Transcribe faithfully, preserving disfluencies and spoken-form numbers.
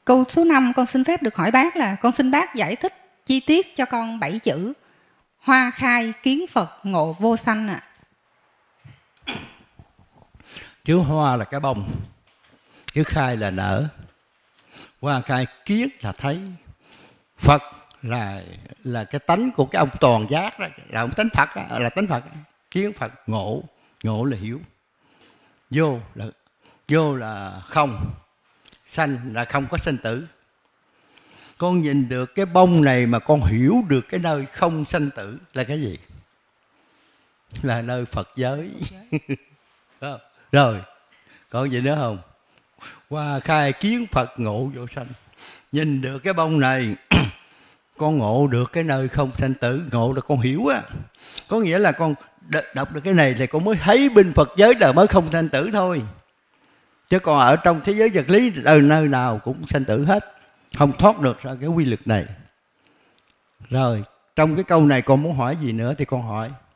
Câu số năm con xin phép được hỏi bác là con xin bác giải thích chi tiết cho con bảy chữ hoa khai kiến Phật ngộ vô sanh ạ. À. Chữ hoa là cái bông, chữ khai là nở, hoa khai kiến là thấy, Phật là là cái tánh của cái ông toàn giác đó, là ông tánh Phật đó, là tánh Phật đó. Kiến Phật ngộ, ngộ là hiểu, vô là vô là không, sanh là không có sanh tử. Con nhìn được cái bông này mà con hiểu được cái nơi không sanh tử là cái gì? Là nơi Phật giới. Rồi, còn gì nữa không? Hoa khai kiến Phật ngộ vô sanh. Nhìn được cái bông này, con ngộ được cái nơi không sanh tử. Ngộ là con hiểu á. Có nghĩa là con đọc được cái này thì con mới thấy bên Phật giới là mới không sanh tử thôi. Chứ còn ở trong thế giới vật lý ở nơi nào cũng sanh tử hết, không thoát được ra cái quy luật này. Rồi, trong cái câu này con muốn hỏi gì nữa thì con hỏi.